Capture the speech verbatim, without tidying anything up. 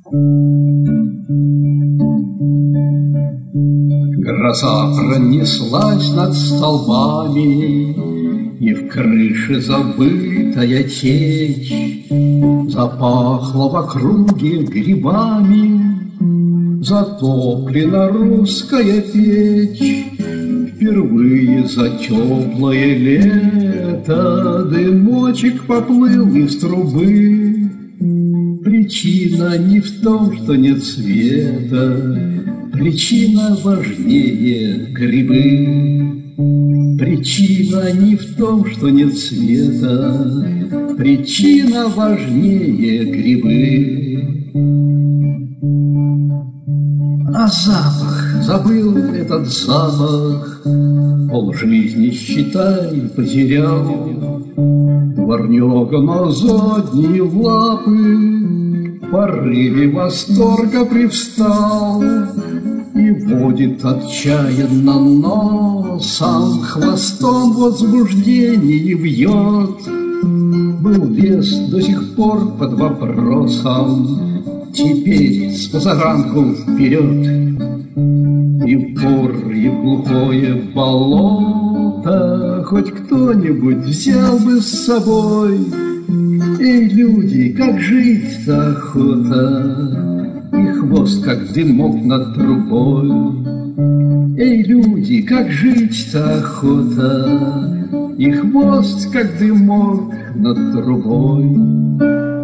Гроза пронеслась над столбами, и в крыше забытая течь запахла в округе грибами, затоплена русская печь. Впервые за теплое лето дымочек поплыл из трубы. Причина не в том, что нет света, причина важнее грибы. Причина не в том, что нет света, причина важнее грибы. А запах, забыл этот запах, полжизни, считай, потерял. Дворняга на задние лапы в порыве восторга привстал и водит отчаянно носом, хвостом в возбуждении вьет. Был лес до сих пор под вопросом, теперь с позаранку вперед. И в бур, и в глухое болото хоть кто-нибудь взял бы с собой. Эй, люди, как жить-то охота, и хвост, как дымок над трубой. Эй, люди, как жить-то охота, и хвост, как дымок над трубой.